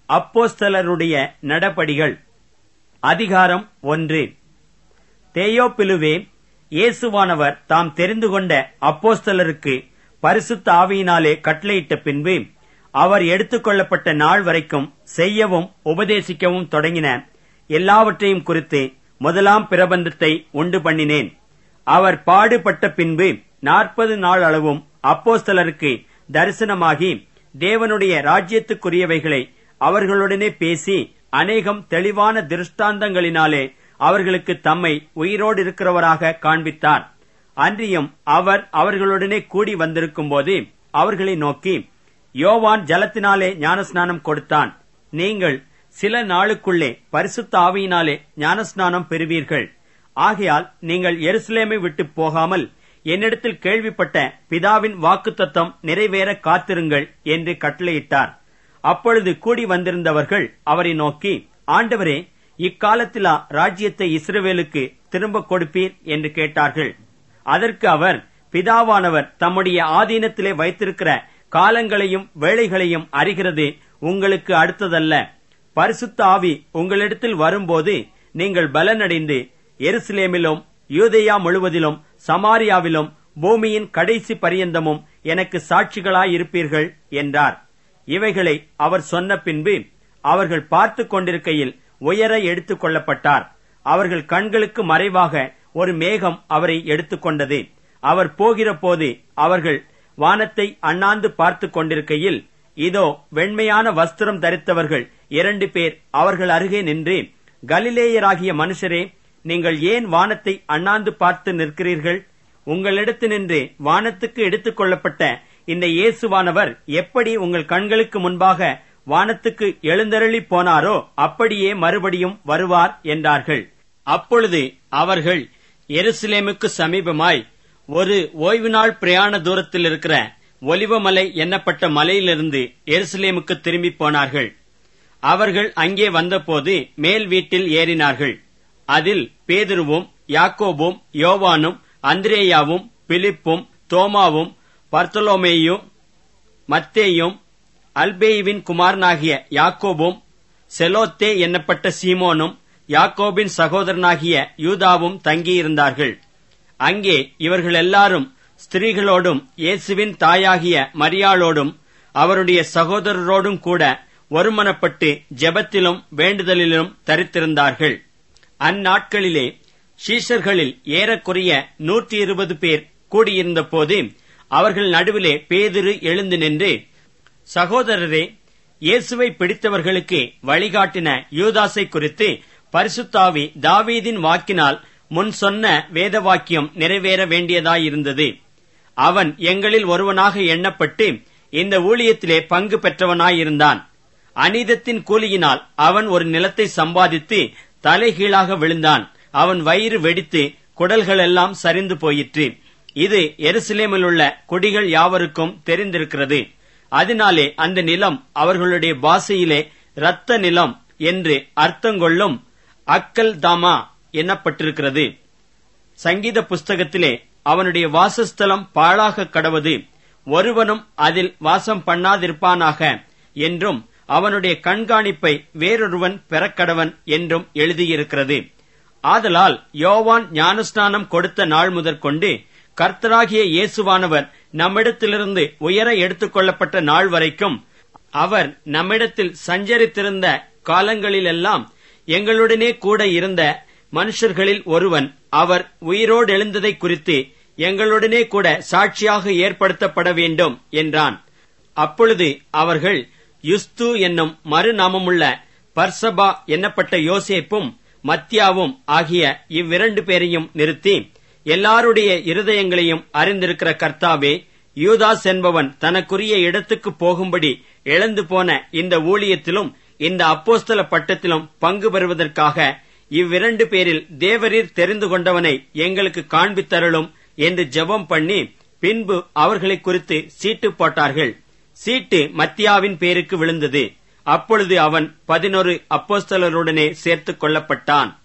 அப்போஸ்தலருடைய நடபடிகள் அதிகாரம் 1. தேயோப்பிலுவே, இயேசுவானவர் தாம் தெரிந்து கொண்ட அப்போஸ்தலருக்கு பரிசுத்த ஆவியினாலே கட்டளையிட்ட பின்பு அவர் எடுத்துக் கொள்ளப்பட்ட நாள் வரைக்கும் செய்யவும் உபதேசிக்கவும் தொடங்கின எல்லாவற்றையும் குறித்து முதலாம் பிரபந்தத்தை உண்டு பண்ணினேன். அவர் பாடுபட்ட பின்பு 40 நாள் அளவும் அப்போஸ்தலருக்கு தரிசனமாகி தேவனுடைய ராஜ்யத்துக்குரியவைகளை அவர்களுடனே பேசி அநேகம் தெளிவான திருஷ்டாந்தங்களினாலே அவர்களுக்கு தம்மை உயிரோடு இருக்கிறவராக காண்பித்தார். அன்றியும் அவர் அவர்களுடனே கூடி வந்திருக்கும் போது அவர்களை நோக்கி, யோவான் ஜலத்தினாலே ஞானஸ்நானம் கொடுத்தான். நீங்கள் சில நாளுக்குள்ளே பரிசுத்த ஆவியினாலே ஞானஸ்நானம் பெறுவீர்கள். ஆகையால் நீங்கள் எருசலேமை விட்டு போகாமல் என்னிடத்தில் கேள்விப்பட்ட பிதாவின் வாக்குத்தத்தம் நிறைவேற காத்திருங்கள் என்று கட்டளையிட்டார். அப்பொழுது கூடி வந்திருந்தவர்கள் அவரை நோக்கி, ஆண்டவரே, இக்காலத்திலா ராஜ்யத்தை இஸ்ரவேலுக்கு திரும்ப கொடுப்பீர் என்று கேட்டார்கள். அதற்கு அவர், பிதாவானவர் தம்முடைய ஆதீனத்திலே வைத்திருக்கிற காலங்களையும் வேளைகளையும் அறிகிறது உங்களுக்கு அடுத்ததல்ல. பரிசுத்த ஆவி உங்களிடத்தில் வரும்போது நீங்கள் பலனடைந்து எருசலேமிலும் யூதேயா முழுவதிலும் சமாரியாவிலும் பூமியின் கடைசி பரியந்தமும் எனக்கு சாட்சிகளாயிருப்பீர்கள் என்றார். இவைகளை அவர் சொன்ன பின்பு அவர்கள் பார்த்து கொண்டிருக்கையில் உயர எடுத்துக் கொள்ளப்பட்டார். அவர்கள் கண்களுக்கு மறைவாக ஒரு மேகம் அவரை எடுத்துக்கொண்டது. அவர் போகிற போது அவர்கள் வானத்தை அண்ணாந்து பார்த்து கொண்டிருக்கையில், இதோ வெண்மையான வஸ்திரம் தரித்தவர்கள் 2 பேர் அவர்கள் அருகே நின்று, கலிலேயராகிய மனுஷரே, நீங்கள் ஏன் வானத்தை அண்ணாந்து பார்த்து நிற்கிறீர்கள்? உங்களிடத்தினின்று வானத்துக்கு எடுத்துக் கொள்ளப்பட்ட இந்த இயேசுவானவர் எப்படி உங்கள் கண்களுக்கு முன்பாக வானத்துக்கு எழுந்தருளி போனாரோ அப்படியே மறுபடியும் வருவார் என்றார்கள். அப்பொழுது அவர்கள் எருசலேமுக்கு சமீபமாய் ஒரு ஓய்வு நாள் பிரயாண தூரத்தில் இருக்கிற ஒலிவமலை எண்ணப்பட்ட மலையிலிருந்து எருசலேமுக்கு திரும்பி போனார்கள். அவர்கள் அங்கே வந்தபோது மேல் வீட்டில் ஏறினார்கள். அதில் பேதுருவும் யாக்கோபும் யோவானும் அந்திரேயாவும் பிலிப்பும் தோமாவும் பர்த்தலோமேயும் மத்தேயும் அல்பேயுவின் குமாரனாகிய யாக்கோபும் செலோத்தே எண்ணப்பட்ட சீமோனும் யாக்கோபின் சகோதரனாகிய யூதாவும் தங்கியிருந்தார்கள். அங்கே இவர்கள் எல்லாரும் ஸ்திரீகளோடும் இயேசுவின் தாயாகிய மரியாளோடும் அவருடைய சகோதரரோடும் கூட ஒருமனப்பட்டு ஜெபத்திலும் வேண்டுதலிலும் தரித்திருந்தார்கள். அந்நாட்களிலே சீஷர்களில் ஏறக்குறைய 120 பேர் கூடியிருந்த போது அவர்கள் நடுவிலே பேதுரு எழுந்து நின்று, சகோதரரே, இயேசுவை பிடித்தவர்களுக்கு வழிகாட்டின யூதாசை குறித்து பரிசுத்த ஆவி தாவீதின் வாக்கினால் முன் சொன்ன வேத வாக்கியம் நிறைவேற வேண்டியதாயிருந்தது. அவன் எங்களில் ஒருவனாக எண்ணப்பட்டு இந்த ஊழியத்திலே பங்கு பெற்றவனாயிருந்தான். அநீதத்தின் கூலியினால் அவன் ஒரு நிலத்தை சம்பாதித்து தலைகீழாக விழுந்தான். அவன் வயிறு வெடித்து குடல்கள் எல்லாம் சரிந்து போயிற்று. இது எருசலேமில் உள்ள குடிகள் யாவருக்கும் தெரிந்திருக்கிறது. அதனாலே அந்த நிலம் அவர்களுடைய பாஷையிலே இரத்த நிலம் என்று அர்த்தங்கொள்ளும் அக்கல் தாமா எண்ணப்பட்டிருக்கிறது. சங்கீத புஸ்தகத்திலே அவனுடைய வாசஸ்தலம் பாழாக கடவது, ஒருவனும் அதில் வாசம் பண்ணாதிருப்பானாக என்றும் அவனுடைய கண்காணிப்பை வேறொருவன் பெறக்கடவன் என்றும் எழுதியிருக்கிறது. ஆதலால் யோவான் ஞானஸ்நானம் கொடுத்த நாள் முதற்கொண்டு கர்த்தராகிய இயேசுவானவர் நம்மிடத்திலிருந்து உயர எடுத்துக் கொள்ளப்பட்ட நாள் வரைக்கும் அவர் நம்மிடத்தில் சஞ்சரித்திருந்த காலங்களிலெல்லாம் எங்களுடனே கூட இருந்த மனுஷர்களில் ஒருவன் அவர் உயிரோடு எழுந்ததை குறித்து எங்களுடனே கூட சாட்சியாக ஏற்படுத்தப்பட வேண்டும் என்றான். அப்பொழுது அவர்கள் யுஸ்து என்னும் மறுநாமமுள்ள பர்சபா எண்ணப்பட்ட யோசேப்பும் மத்தியாவும் ஆகிய இவ்விரண்டு பேரையும் நிறுத்தி, எல்லாருடைய இருதயங்களையும் அறிந்திருக்கிற கர்த்தாவே, யூதாஸ் என்பவன் தனக்குரிய இடத்துக்கு போகும்படி இழந்து போன இந்த ஊழியத்திலும் இந்த அப்போஸ்தல பட்டத்திலும் பங்கு பெறுவதற்காக இவ்விரண்டு பேரில் தேவரீர் தெரிந்து கொண்டவனை எங்களுக்கு காண்பித்தருளும் என்று ஜெபம் பண்ணி பின்பு அவர்களை குறித்து சீட்டு போட்டார்கள். சீட்டு மத்தியாவின் பேருக்கு விழுந்தது. அப்பொழுது அவன் 11 அப்போஸ்தலருடனே சேர்த்துக் கொள்ளப்பட்டான்.